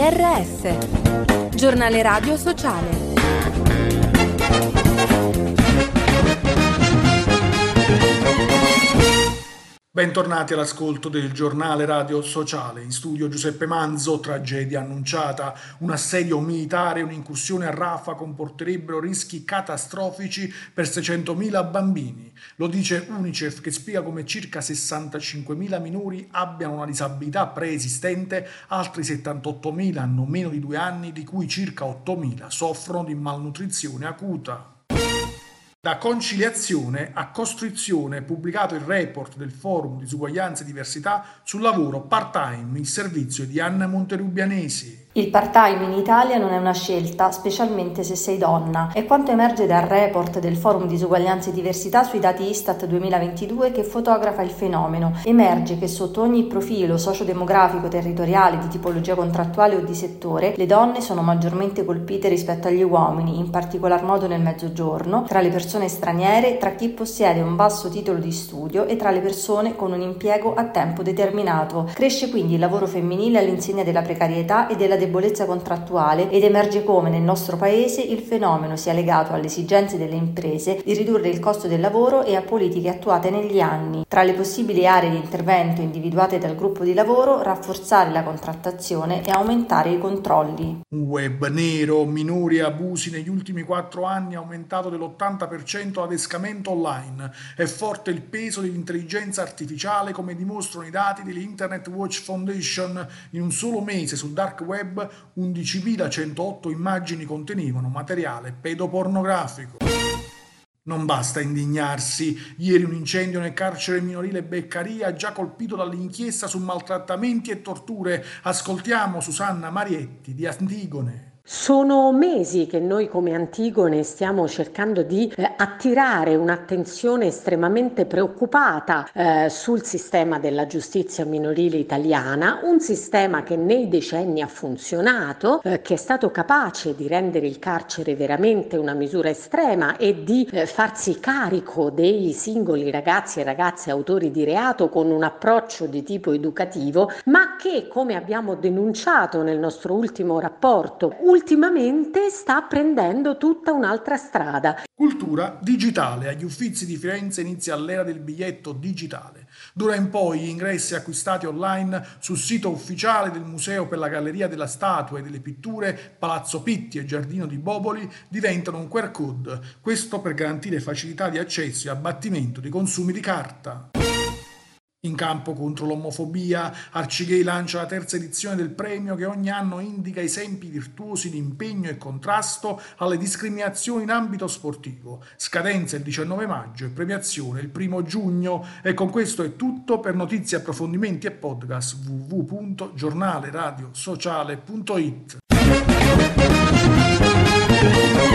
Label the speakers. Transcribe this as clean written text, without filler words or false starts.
Speaker 1: GRS, Giornale Radio Sociale.
Speaker 2: Bentornati all'ascolto del Giornale Radio Sociale. In studio Giuseppe Manzo. Tragedia annunciata. Un assedio militare e un'incursione a Rafah comporterebbero rischi catastrofici per 600.000 bambini. Lo dice UNICEF, che spiega come circa 65.000 minori abbiano una disabilità preesistente, altri 78.000 hanno meno di 2 anni, di cui circa 8.000 soffrono di malnutrizione acuta. Da conciliazione a costrizione, pubblicato il report del Forum Disuguaglianza e Diversità sul lavoro part-time, il servizio di Anna Monterubianesi.
Speaker 3: Il part-time in Italia non è una scelta, specialmente se sei donna. È quanto emerge dal report del Forum Disuguaglianza e Diversità sui dati Istat 2022 che fotografa il fenomeno. Emerge che sotto ogni profilo sociodemografico, territoriale, di tipologia contrattuale o di settore, le donne sono maggiormente colpite rispetto agli uomini, in particolar modo nel mezzogiorno, tra le persone straniere, tra chi possiede un basso titolo di studio e tra le persone con un impiego a tempo determinato. Cresce quindi il lavoro femminile all'insegna della precarietà e della debolezza contrattuale ed emerge come nel nostro paese il fenomeno sia legato alle esigenze delle imprese di ridurre il costo del lavoro e a politiche attuate negli anni. Tra le possibili aree di intervento individuate dal gruppo di lavoro, rafforzare la contrattazione e aumentare i controlli.
Speaker 2: Un web nero, minori e abusi negli ultimi 4 anni, ha aumentato dell'80% l'adescamento online. È forte il peso dell'intelligenza artificiale, come dimostrano i dati dell'Internet Watch Foundation. In un solo mese sul dark web 11.108 immagini contenevano materiale pedopornografico. Non basta indignarsi. Ieri un incendio nel carcere minorile Beccaria ha già colpito dall'inchiesta su maltrattamenti e torture. Ascoltiamo Susanna Marietti di Antigone.
Speaker 4: Sono mesi che noi come Antigone stiamo cercando di attirare un'attenzione estremamente preoccupata sul sistema della giustizia minorile italiana, un sistema che nei decenni ha funzionato, che è stato capace di rendere il carcere veramente una misura estrema e di farsi carico dei singoli ragazzi e ragazze autori di reato con un approccio di tipo educativo, ma che, come abbiamo denunciato nel nostro ultimo rapporto, ultimamente sta prendendo tutta un'altra strada.
Speaker 2: Cultura digitale. Agli Uffizi di Firenze inizia l'era del biglietto digitale. D'ora in poi gli ingressi acquistati online sul sito ufficiale del Museo per la Galleria della Statua e delle Pitture, Palazzo Pitti e Giardino di Boboli diventano un QR code. Questo per garantire facilità di accesso e abbattimento dei consumi di carta. In campo contro l'omofobia, Arcigay lancia la 3ª edizione del premio che ogni anno indica esempi virtuosi di impegno e contrasto alle discriminazioni in ambito sportivo. Scadenza il 19 maggio e premiazione il 1 giugno. E con questo è tutto. Per notizie, approfondimenti e podcast www.giornaleradiosociale.it.